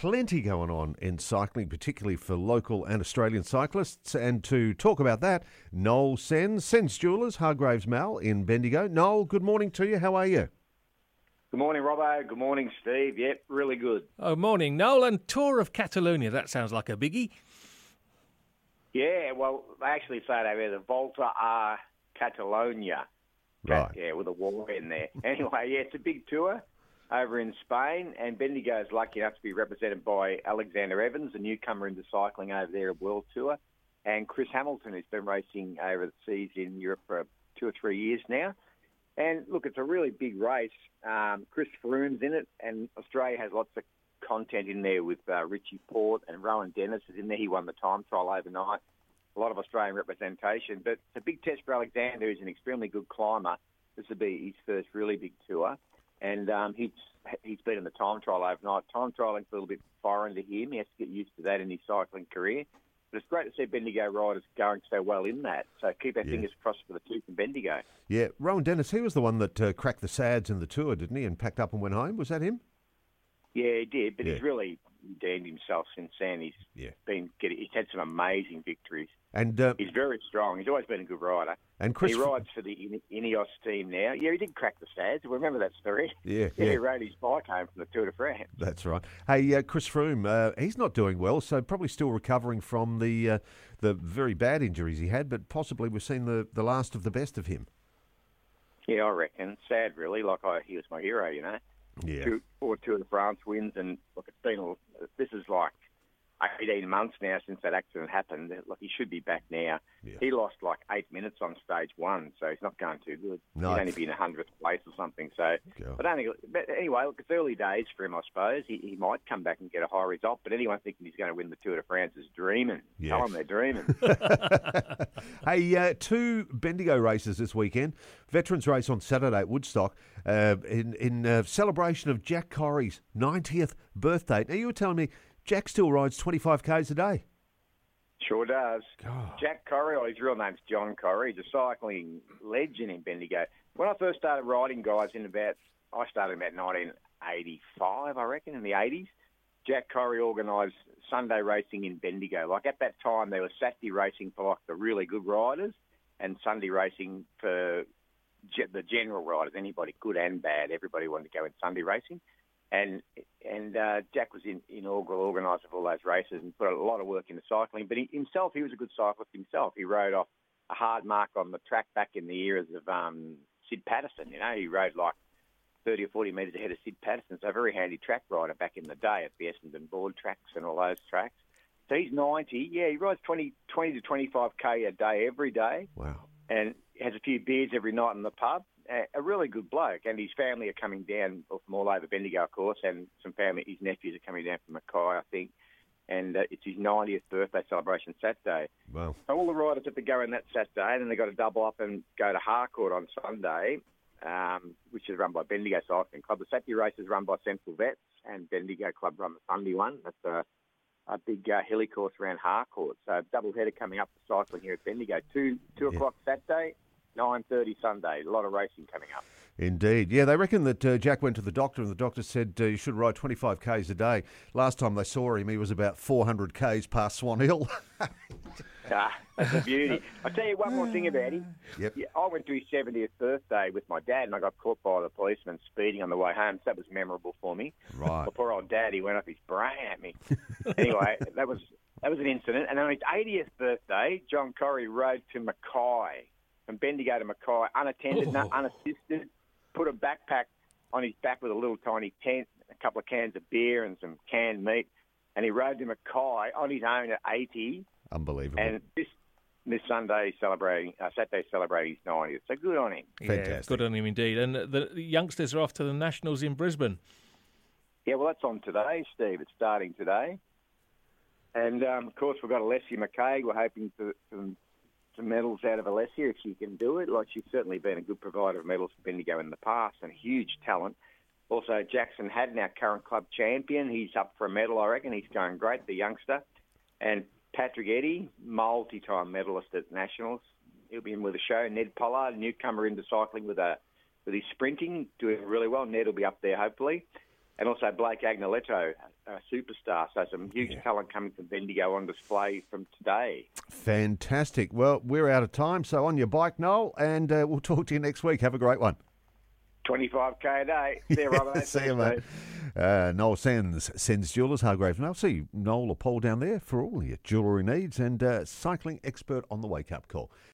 plenty going on in cycling, particularly for local and Australian cyclists. And to talk about that, Noel Sens Jewellers, Hargraves Mall in Bendigo. Noel, good morning to you. How are you? Good morning, Robbo. Good morning, Steve. Yep, really good. Oh, morning, Noel. And Tour of Catalonia, that sounds like a biggie. Yeah, well, they actually say it over there, the Volta a Catalonia. Right. Yeah, with a war in there. Anyway, yeah, it's a big tour over in Spain, and Bendigo is lucky enough to be represented by Alexander Evans, a newcomer into cycling over there at World Tour, and Chris Hamilton, who's been racing over the seas in Europe for 2 or 3 years now. And look, it's a really big race. Chris Froome's in it, and Australia has lots of content in there with Richie Port, and Rowan Dennis is in there. He won the time trial overnight. A lot of Australian representation, but it's a big test for Alexander, who's an extremely good climber. This will be his first really big tour, and he's been in the time trial overnight. Time trialing's a little bit foreign to him. He has to get used to that in his cycling career. But it's great to see Bendigo riders going so well in that. So keep our fingers crossed for the two from Bendigo. Yeah, Rowan Dennis, he was the one that cracked the SADs in the tour, didn't he, and packed up and went home? Was that him? Yeah, he did, but he's really redeemed himself since then. He's had some amazing victories. And he's very strong. He's always been a good rider. And he rides for the Ineos team now. Yeah, he did crack the SADs. Remember that story? Yeah. He rode his bike home from the Tour de France. That's right. Hey, Chris Froome, he's not doing well, so probably still recovering from the very bad injuries he had, but possibly we've seen the last of the best of him. Yeah, I reckon. Sad, really. He was my hero, you know. Yeah. 4 Tour de France wins, and look, this is like 18 months now since that accident happened. Look, he should be back now. Yeah. He lost like 8 minutes on stage 1, so he's not going too good. No. He'd only be in 100th place or something. So, but anyway, look, it's early days for him, I suppose. He might come back and get a high result, but anyone thinking he's going to win the Tour de France is dreaming. Yes. Tell them they're dreaming. Hey, 2 Bendigo races this weekend. Veterans race on Saturday at Woodstock in celebration of Jack Corrie's 90th birthday. Now, you were telling me Jack still rides 25 Ks a day. Sure does. God. Jack Corrie, his real name's John Corrie. He's a cycling legend in Bendigo. When I first started riding, guys, I started about 1985, I reckon, in the 80s. Jack Corrie organised Sunday racing in Bendigo. Like at that time, there was Saturday racing for like the really good riders and Sunday racing for the general riders, anybody good and bad. Everybody wanted to go in Sunday racing. And Jack was inaugural organiser of all those races and put a lot of work into cycling. But he was a good cyclist himself. He rode off a hard mark on the track back in the eras of Sid Patterson. You know, he rode like 30 or 40 metres ahead of Sid Patterson. So a very handy track rider back in the day at the Essendon board tracks and all those tracks. So he's 90. Yeah, he rides 20 to 25K a day every day. Wow. And has a few beers every night in the pub. A really good bloke, and his family are coming down from all over Bendigo, of course, and some family, his nephews are coming down from Mackay, I think, and it's his 90th birthday celebration Saturday. Wow. So all the riders have to go in that Saturday, and then they've got to double up and go to Harcourt on Sunday, which is run by Bendigo Cycling Club. The Saturday race is run by Central Vets, and Bendigo Club run the Sunday one. That's a big hilly course around Harcourt. So double header coming up for cycling here at Bendigo. 2 o'clock Saturday, 9:30 Sunday. A lot of racing coming up. Indeed. Yeah, they reckon that Jack went to the doctor and the doctor said you should ride 25 Ks a day. Last time they saw him, he was about 400 Ks past Swan Hill. That's a beauty. I'll tell you one more thing about him. Yep. Yeah, I went to his 70th birthday with my dad and I got caught by the policeman speeding on the way home. So that was memorable for me. Right. My poor old dad, he went off his brain at me. Anyway, that was an incident. And on his 80th birthday, John Corrie rode to Mackay. From Bendigo to Mackay, unattended, unassisted, put a backpack on his back with a little tiny tent, a couple of cans of beer and some canned meat, and he rode to Mackay on his own at 80. Unbelievable. And this Saturday celebrating his 90th. So good on him. Fantastic. Yeah, good on him indeed. And the youngsters are off to the Nationals in Brisbane. Yeah, well, that's on today, Steve. It's starting today. And, of course, we've got Alessia McKay. We're hoping for some medals out of Alessia if she can do it. Like, she's certainly been a good provider of medals for Bendigo in the past and huge talent. Also, Jackson Haddon, our current club champion. He's up for a medal, I reckon. He's going great, the youngster. And Patrick Eddy, multi-time medalist at Nationals. He'll be in with a show. Ned Pollard, newcomer into cycling with his sprinting, doing really well. Ned will be up there, hopefully. and also Blake Agnoletto, a superstar. So some huge talent coming from Bendigo on display from today. Fantastic. Well, we're out of time, so on your bike, Noel, and we'll talk to you next week. Have a great one. 25k a day. See you, Robert. See you, mate. Noel Sens Jewellers, Hargrave. And I'll see Noel or Paul down there for all your jewellery needs and cycling expert on the wake-up call.